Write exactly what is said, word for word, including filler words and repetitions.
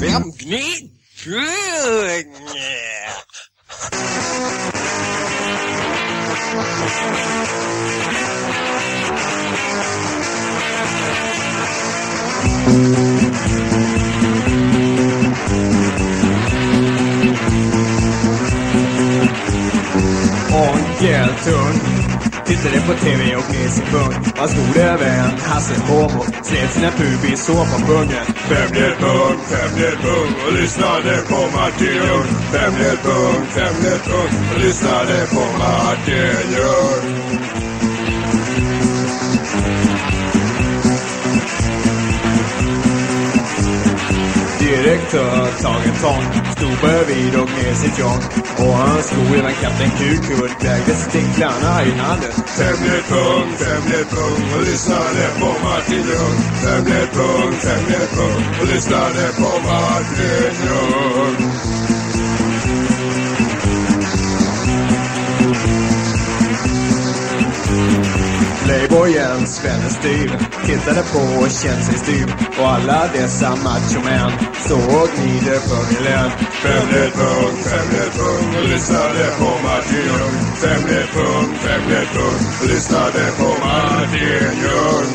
Femgni. Onkeltung tittade på tv och gned sin pung. Vad stod det vän? Hasse Homo slet sina pubis så på pungen. Femlet pung, femlet pung och lyssnade på Martin Ljung. Femlet pung, femlet pung och lyssnade på Martin Ljung. Direktör Tage Tång stod bredvid och gned sitt jong. Och han stod även kapten Kukud vägde sticklarna i handen. Femlet pung, femlet pung och lyssnade på Martin Ljung. Femlet pung, femlet pung och lyssnade på Martin Ljung. Playboyen spände styr, tittade på och kände sig styr. Och alla dessa machomän stod och gnide för miljön. Femlet pung, femlet pung och lyssnade på Martin Ljung. Femlet pung, femlet pung och lyssnade på Martin Ljung.